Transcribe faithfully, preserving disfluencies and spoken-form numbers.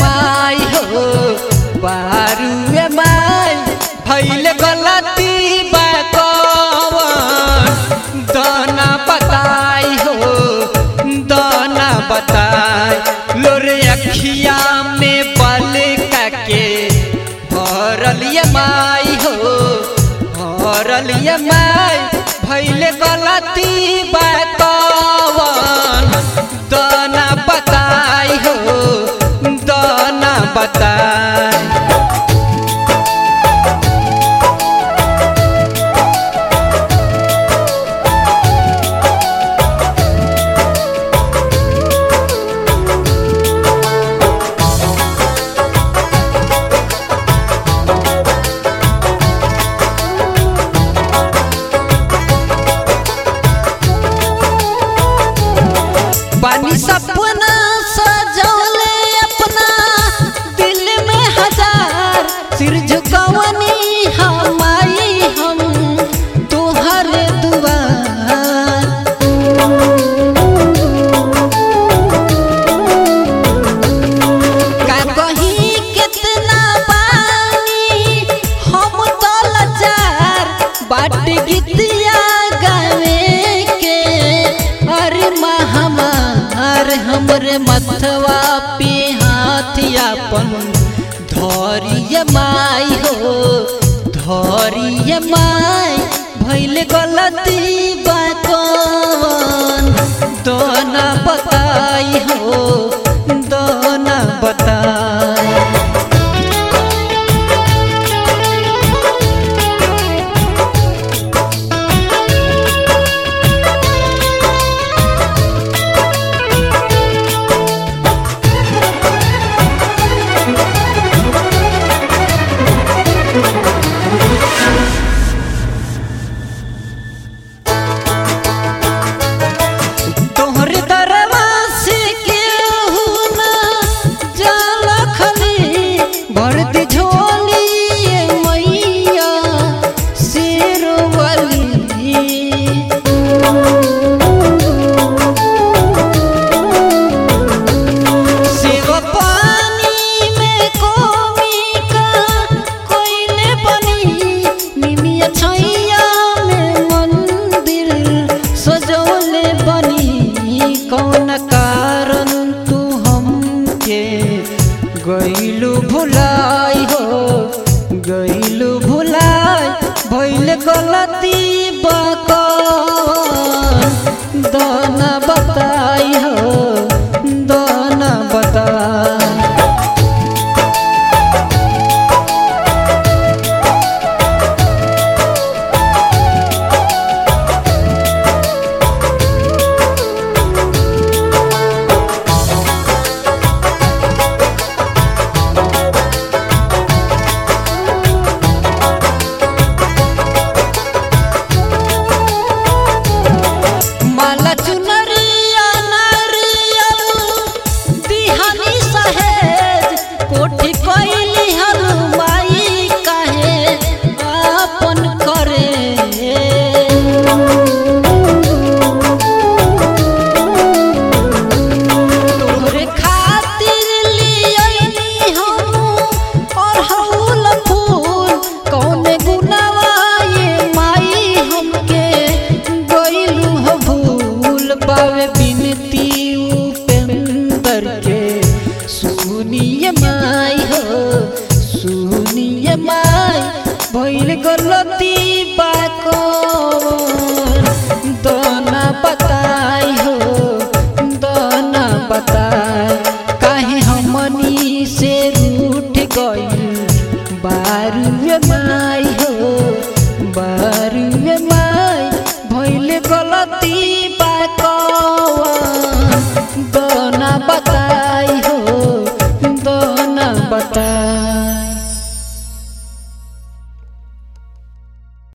माई हो बारू ए माई भइल गलती बा कवन दाना बताई हो दाना बताई लोरे अखिया में बल के भरल ये माई हो भरल ये माई भइल गलती बा कवन दाना बताई हो दाना बताई पानी सपना सजौले अपना दिल में हजार सिर झुकवनी हमाई हम तोहर दुआर का कहीं कितना पानी हम तो लाचार बाट गीतिया गावे के अरे हमार हमरे मथवा पे हाथिया पन धरिए माई हो धरिए माई भइल गलती बा कवन दाना बताई हो दाना बताई कौन कारण तू हमके गइलू भुलाई हो गइलू भुलाई भइल गलती बा कवन दाना बताई हो दाना बताई सुनिए माई हो सुनिए माई भइल गलती बा कवन दाना बताई हो दाना बताई काहे हमनी से रूठ गइल बारू माई हो बारू माई भइल गलती बा कवन दाना बताई हो दाना बताई।